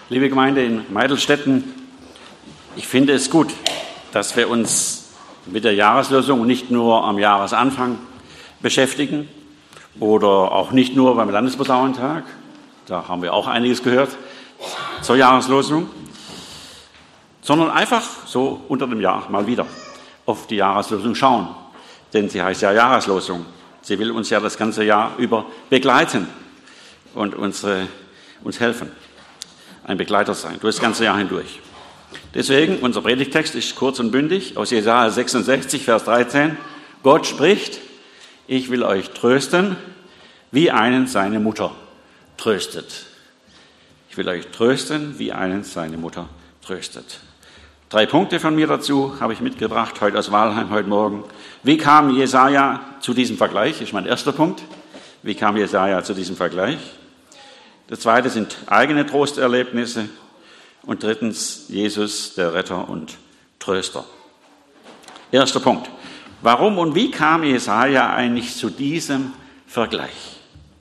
Liebe Gemeinde in Meidelstetten, ich finde es gut, dass wir uns mit der Jahreslosung nicht nur am Jahresanfang beschäftigen oder auch nicht nur beim Landesposaunentag, da haben wir auch einiges gehört zur Jahreslosung, sondern einfach so unter dem Jahr mal wieder auf die Jahreslosung schauen. Denn sie heißt ja Jahreslosung. Sie will uns ja das ganze Jahr über begleiten und uns helfen. Ein Begleiter sein, durch das ganze Jahr hindurch. Deswegen, unser Predigtext ist kurz und bündig aus Jesaja 66, Vers 13. Gott spricht, ich will euch trösten, wie einen seine Mutter tröstet. Ich will euch trösten, wie einen seine Mutter tröstet. 3 Punkte von mir dazu habe ich mitgebracht, heute aus Walheim, heute Morgen. Wie kam Jesaja zu diesem Vergleich? Ist mein erster Punkt. Wie kam Jesaja zu diesem Vergleich? Das zweite sind eigene Trosterlebnisse. Und drittens, Jesus, der Retter und Tröster. Erster Punkt. Warum und wie kam Jesaja eigentlich zu diesem Vergleich?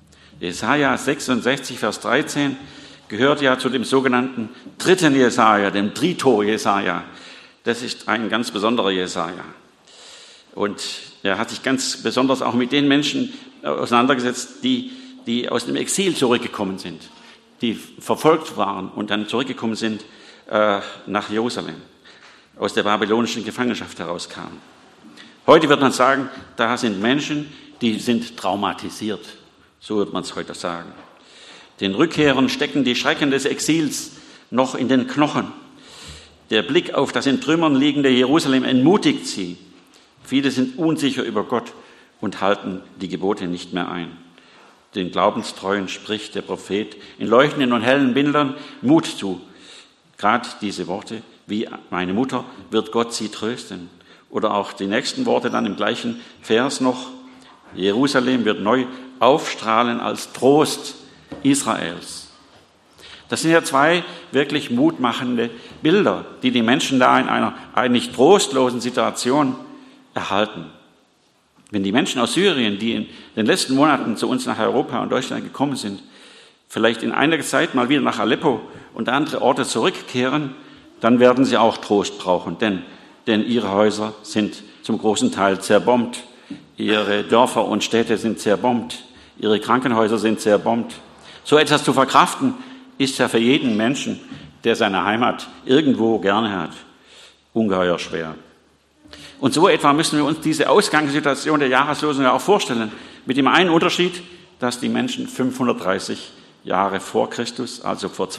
Jesaja 66, Vers 13 gehört ja zu dem sogenannten dritten Jesaja, dem Trito Jesaja. Das ist ein ganz besonderer Jesaja. Und er hat sich ganz besonders auch mit den Menschen auseinandergesetzt, die aus dem Exil zurückgekommen sind, die verfolgt waren und dann zurückgekommen sind nach Jerusalem, aus der babylonischen Gefangenschaft herauskamen. Heute wird man sagen, da sind Menschen, die sind traumatisiert. So wird man es heute sagen. Den Rückkehrern stecken die Schrecken des Exils noch in den Knochen. Der Blick auf das in Trümmern liegende Jerusalem entmutigt sie. Viele sind unsicher über Gott und halten die Gebote nicht mehr ein. Den Glaubenstreuen spricht der Prophet in leuchtenden und hellen Bildern Mut zu. Gerade diese Worte, wie meine Mutter wird Gott sie trösten. Oder auch die nächsten Worte dann im gleichen Vers noch. Jerusalem wird neu aufstrahlen als Trost Israels. Das sind ja 2 wirklich mutmachende Bilder, die die Menschen da in einer eigentlich trostlosen Situation erhalten. Wenn die Menschen aus Syrien, die in den letzten Monaten zu uns nach Europa und Deutschland gekommen sind, vielleicht in einiger Zeit mal wieder nach Aleppo und andere Orte zurückkehren, dann werden sie auch Trost brauchen, denn ihre Häuser sind zum großen Teil zerbombt. Ihre Dörfer und Städte sind zerbombt. Ihre Krankenhäuser sind zerbombt. So etwas zu verkraften, ist ja für jeden Menschen, der seine Heimat irgendwo gerne hat, ungeheuer schwer. Und so etwa müssen wir uns diese Ausgangssituation der Jahreslosung ja auch vorstellen, mit dem einen Unterschied, dass die Menschen 530 Jahre vor Christus, also vor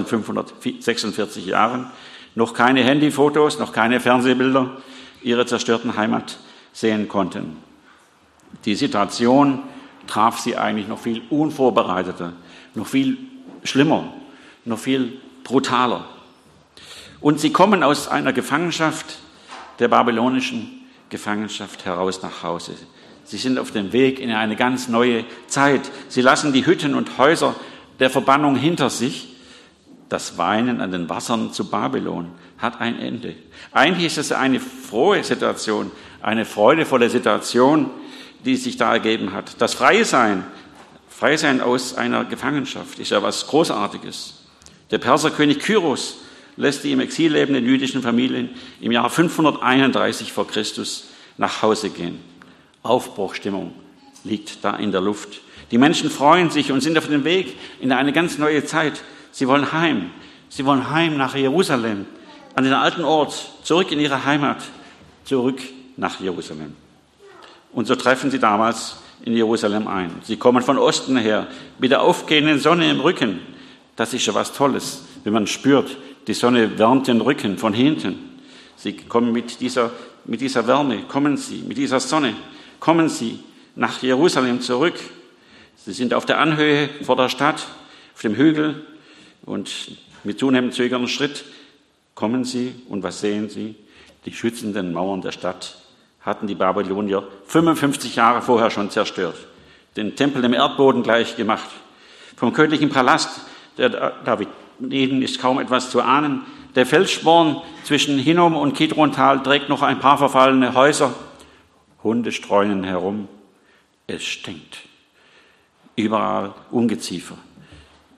2546 Jahren, noch keine Handyfotos, noch keine Fernsehbilder ihrer zerstörten Heimat sehen konnten. Die Situation traf sie eigentlich noch viel unvorbereiteter, noch viel schlimmer, noch viel brutaler. Und sie kommen aus einer Gefangenschaft, der babylonischen Gefangenschaft heraus nach Hause. Sie sind auf dem Weg in eine ganz neue Zeit. Sie lassen die Hütten und Häuser der Verbannung hinter sich. Das Weinen an den Wassern zu Babylon hat ein Ende. Eigentlich ist es eine frohe Situation, eine freudevolle Situation, die sich da ergeben hat. Das Freie Sein aus einer Gefangenschaft ist ja was Großartiges. Der Perserkönig Kyros lässt die im Exil lebenden jüdischen Familien im Jahr 531 vor Christus nach Hause gehen. Aufbruchstimmung liegt da in der Luft. Die Menschen freuen sich und sind auf dem Weg in eine ganz neue Zeit. Sie wollen heim. Sie wollen heim nach Jerusalem, an den alten Ort, zurück in ihre Heimat, zurück nach Jerusalem. Und so treffen sie damals in Jerusalem ein. Sie kommen von Osten her, mit der aufgehenden Sonne im Rücken. Das ist ja was Tolles, wenn man spürt, die Sonne wärmt den Rücken von hinten. Sie kommen mit dieser Wärme, mit dieser Sonne, kommen sie nach Jerusalem zurück. Sie sind auf der Anhöhe vor der Stadt, auf dem Hügel und mit zunehmend zögerndem Schritt kommen sie und was sehen sie? Die schützenden Mauern der Stadt hatten die Babylonier 55 Jahre vorher schon zerstört, den Tempel im Erdboden gleich gemacht. Vom königlichen Palast der Davididen ist kaum etwas zu ahnen. Der Felssporn zwischen Hinnom und Kidrontal trägt noch ein paar verfallene Häuser. Hunde streunen herum. Es stinkt. Überall Ungeziefer.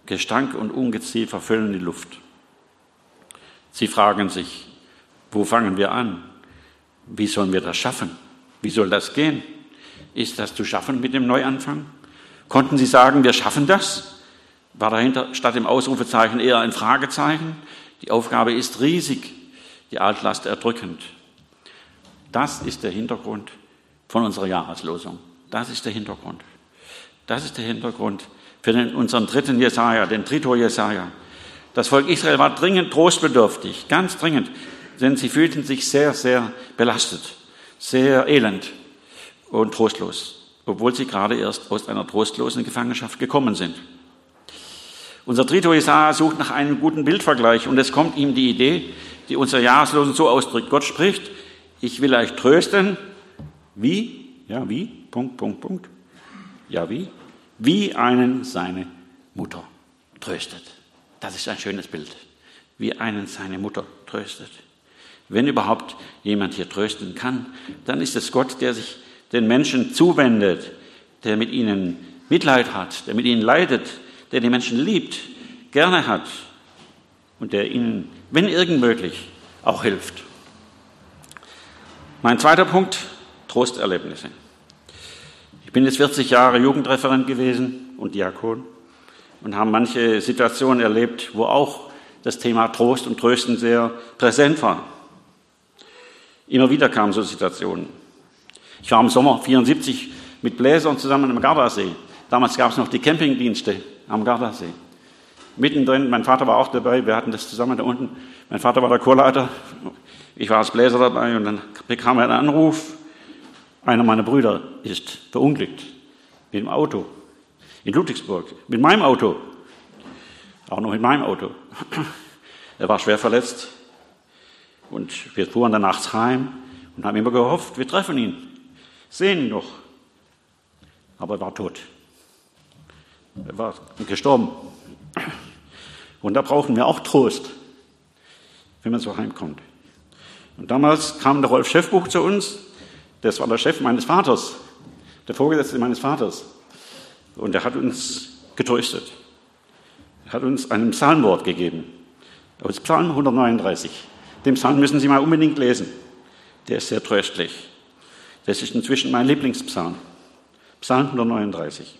Gestank und Ungeziefer füllen die Luft. Sie fragen sich, wo fangen wir an? Wie sollen wir das schaffen? Wie soll das gehen? Ist das zu schaffen mit dem Neuanfang? Konnten sie sagen, wir schaffen das? War dahinter statt dem Ausrufezeichen eher ein Fragezeichen? Die Aufgabe ist riesig, die Altlast erdrückend. Das ist der Hintergrund von unserer Jahreslosung. Das ist der Hintergrund. Das ist der Hintergrund für unseren dritten Jesaja, den Trito Jesaja. Das Volk Israel war dringend trostbedürftig, ganz dringend, denn sie fühlten sich sehr, sehr belastet, sehr elend und trostlos, obwohl sie gerade erst aus einer trostlosen Gefangenschaft gekommen sind. Unser Trito Jesaja sucht nach einem guten Bildvergleich und es kommt ihm die Idee, die unsere Jahreslosung so ausdrückt. Gott spricht, ich will euch trösten. Wie? Ja, wie? Punkt, Punkt, Punkt. Ja, wie? Wie einen seine Mutter tröstet. Das ist ein schönes Bild. Wie einen seine Mutter tröstet. Wenn überhaupt jemand hier trösten kann, dann ist es Gott, der sich den Menschen zuwendet, der mit ihnen Mitleid hat, der mit ihnen leidet, der die Menschen liebt, gerne hat und der ihnen, wenn irgend möglich, auch hilft. Mein zweiter Punkt, Trosterlebnisse. Ich bin jetzt 40 Jahre Jugendreferent gewesen und Diakon und habe manche Situationen erlebt, wo auch das Thema Trost und Trösten sehr präsent war. Immer wieder kamen so Situationen. Ich war im Sommer 1974 mit Bläsern zusammen am Gardasee. Damals gab es noch die Campingdienste am Gardasee. Mittendrin, mein Vater war auch dabei, wir hatten das zusammen da unten. Mein Vater war der Chorleiter, ich war als Bläser dabei und dann bekam er einen Anruf, einer meiner Brüder ist verunglückt mit dem Auto in Ludwigsburg, mit meinem Auto, auch noch mit meinem Auto. Er war schwer verletzt und wir fuhren dann nachts heim und haben immer gehofft, wir treffen ihn, sehen ihn noch. Aber er war tot. Er war gestorben. Und da brauchen wir auch Trost, wenn man so heimkommt. Und damals kam der Rolf Schäffbuch zu uns, das war der Chef meines Vaters, der Vorgesetzte meines Vaters. Und er hat uns getröstet. Er hat uns ein Psalmwort gegeben, aus Psalm 139. Den Psalm müssen Sie mal unbedingt lesen. Der ist sehr tröstlich. Das ist inzwischen mein Lieblingspsalm. Psalm 139.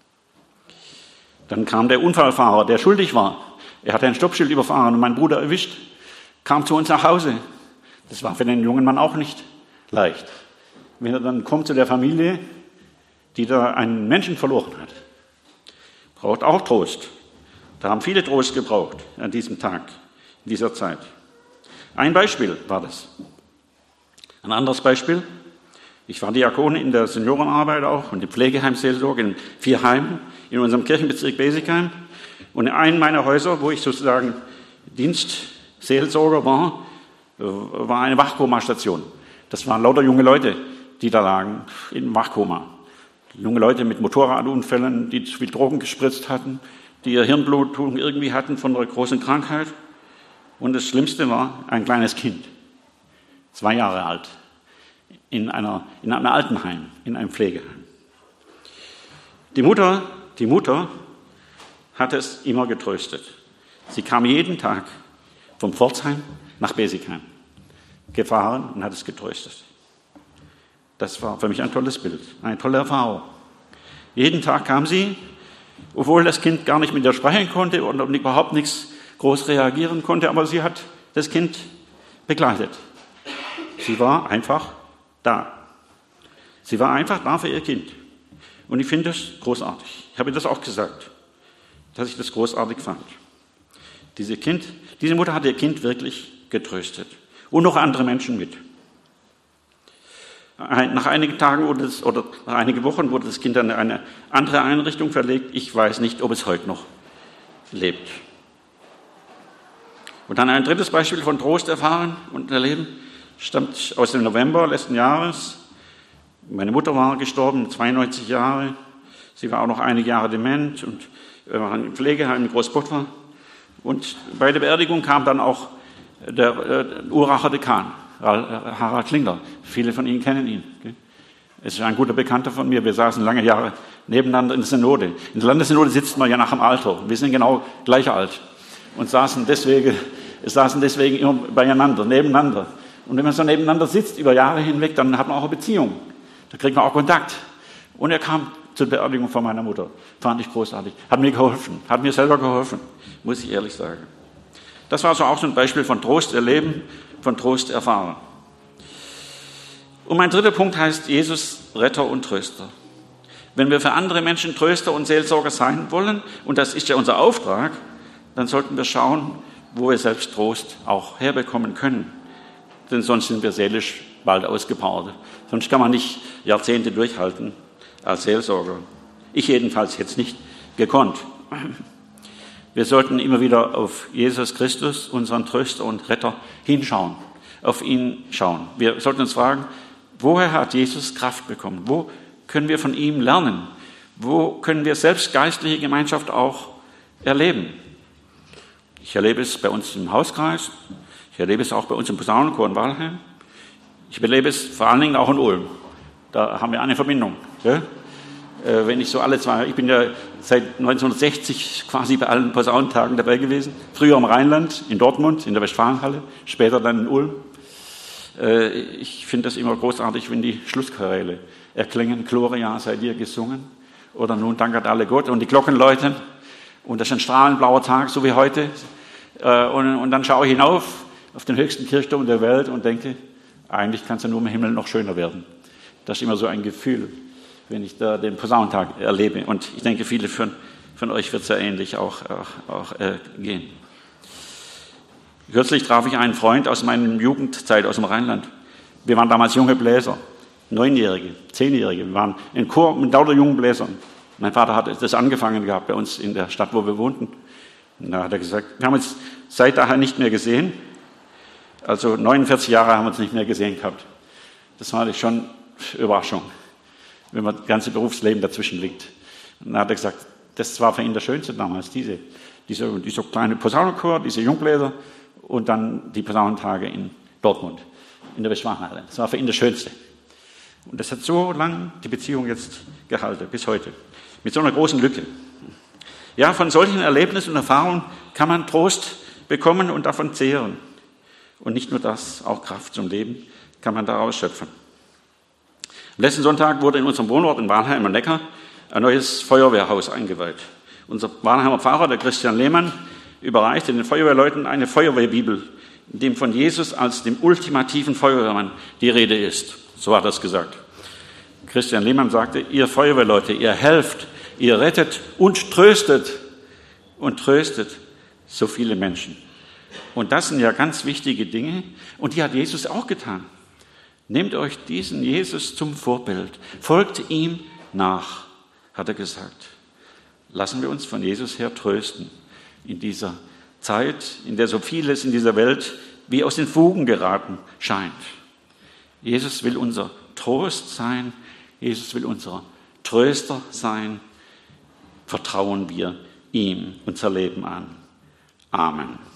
Dann kam der Unfallfahrer, der schuldig war. Er hatte ein Stoppschild überfahren und meinen Bruder erwischt, kam zu uns nach Hause. Das war für den jungen Mann auch nicht leicht. Wenn er dann kommt zu der Familie, die da einen Menschen verloren hat, braucht auch Trost. Da haben viele Trost gebraucht an diesem Tag, in dieser Zeit. Ein Beispiel war das. Ein anderes Beispiel. Ich war Diakon in der Seniorenarbeit auch und in Pflegeheimseelsorge in 4 Heimen in unserem Kirchenbezirk Besigheim. Und in einem meiner Häuser, wo ich sozusagen Dienstseelsorger war, war eine Wachkomastation. Das waren lauter junge Leute, die da lagen im Wachkoma. Junge Leute mit Motorradunfällen, die zu viel Drogen gespritzt hatten, die ihr Hirnblutung irgendwie hatten von einer großen Krankheit. Und das Schlimmste war ein kleines Kind, 2 Jahre alt, in einem Altenheim, in einem Pflegeheim. Die Mutter hat es immer getröstet. Sie kam jeden Tag vom Pforzheim nach Besigheim gefahren und hat es getröstet. Das war für mich ein tolles Bild, eine tolle Erfahrung. Jeden Tag kam sie, obwohl das Kind gar nicht mit ihr sprechen konnte und überhaupt nichts groß reagieren konnte, aber sie hat das Kind begleitet. Sie war einfach da. Sie war einfach da für ihr Kind. Und ich finde das großartig. Ich habe das auch gesagt, dass ich das großartig fand. Diese Mutter hat ihr Kind wirklich getröstet. Und noch andere Menschen mit. Nach einigen Tagen oder nach einigen Wochen wurde das Kind an eine andere Einrichtung verlegt. Ich weiß nicht, ob es heute noch lebt. Und dann ein drittes Beispiel von Trost erfahren und erleben, stammt aus dem November letzten Jahres. Meine Mutter war gestorben, 92 Jahre. Sie war auch noch einige Jahre dement und war im Pflegeheim in Großbottwar. Und bei der Beerdigung kam dann auch der Uracher Dekan, Harald Klingler. Viele von Ihnen kennen ihn. Es ist ein guter Bekannter von mir. Wir saßen lange Jahre nebeneinander in der Synode. In der Landessynode sitzt man ja nach dem Alter. Wir sind genau gleich alt und saßen deswegen immer beieinander, nebeneinander. Und wenn man so nebeneinander sitzt über Jahre hinweg, dann hat man auch eine Beziehung. Da kriegt man auch Kontakt. Und er kam zur Beerdigung von meiner Mutter. Fand ich großartig. Hat mir geholfen. Hat mir selber geholfen, muss ich ehrlich sagen. Das war so auch so ein Beispiel von Trost erleben, von Trost erfahren. Und mein dritter Punkt heißt Jesus, Retter und Tröster. Wenn wir für andere Menschen Tröster und Seelsorger sein wollen, und das ist ja unser Auftrag, dann sollten wir schauen, wo wir selbst Trost auch herbekommen können. Denn sonst sind wir seelisch bald ausgepowert. Sonst kann man nicht Jahrzehnte durchhalten als Seelsorger. Ich jedenfalls hätte es nicht gekonnt. Wir sollten immer wieder auf Jesus Christus, unseren Tröster und Retter, hinschauen, auf ihn schauen. Wir sollten uns fragen, woher hat Jesus Kraft bekommen? Wo können wir von ihm lernen? Wo können wir selbst geistliche Gemeinschaft auch erleben? Ich erlebe es bei uns im Hauskreis, ich erlebe es auch bei uns im Posaunenchor in Walheim. Ich erlebe es vor allen Dingen auch in Ulm. Da haben wir eine Verbindung. Ja? Wenn ich so ich bin ja seit 1960 quasi bei allen Posaunentagen dabei gewesen. Früher im Rheinland, in Dortmund, in der Westfalenhalle, später dann in Ulm. Ich finde das immer großartig, wenn die Schlusschoräle erklingen, Gloria sei dir gesungen, oder nun dankert alle Gott, und die Glocken läuten, und das ist ein strahlenblauer Tag, so wie heute, und dann schaue ich hinauf auf den höchsten Kirchturm der Welt und denke, eigentlich kann es ja nur im Himmel noch schöner werden. Das ist immer so ein Gefühl, wenn ich da den Posaunentag erlebe, und ich denke, viele von euch wird es ja ähnlich auch gehen. Kürzlich traf ich einen Freund aus meiner Jugendzeit aus dem Rheinland. Wir waren damals junge Bläser, 9-Jährige, 10-Jährige. Wir waren ein Chor mit lauter jungen Bläsern. Mein Vater hat das angefangen gehabt bei uns in der Stadt, wo wir wohnten. Und da hat er gesagt, wir haben uns seit daher nicht mehr gesehen. Also 49 Jahre haben wir uns nicht mehr gesehen gehabt. Das war schon Überraschung, wenn man das ganze Berufsleben dazwischen liegt. Und dann hat er gesagt, das war für ihn das Schönste damals, dieser kleine Posaunenchor, diese Jungbläser und dann die Posaunentage in Dortmund, in der Westfalenhalle. Das war für ihn das Schönste. Und das hat so lange die Beziehung jetzt gehalten, bis heute. Mit so einer großen Lücke. Ja, von solchen Erlebnissen und Erfahrungen kann man Trost bekommen und davon zehren. Und nicht nur das, auch Kraft zum Leben kann man daraus schöpfen. Am letzten Sonntag wurde in unserem Wohnort in Walheim am Neckar ein neues Feuerwehrhaus eingeweiht. Unser Walheimer Pfarrer, der Christian Lehmann, überreichte den Feuerwehrleuten eine Feuerwehrbibel, in dem von Jesus als dem ultimativen Feuerwehrmann die Rede ist. So hat er es gesagt. Christian Lehmann sagte, ihr Feuerwehrleute, ihr helft, ihr rettet und tröstet so viele Menschen. Und das sind ja ganz wichtige Dinge, und die hat Jesus auch getan. Nehmt euch diesen Jesus zum Vorbild, folgt ihm nach, hat er gesagt. Lassen wir uns von Jesus her trösten in dieser Zeit, in der so vieles in dieser Welt wie aus den Fugen geraten scheint. Jesus will unser Trost sein, Jesus will unser Tröster sein. Vertrauen wir ihm unser Leben an. Amen.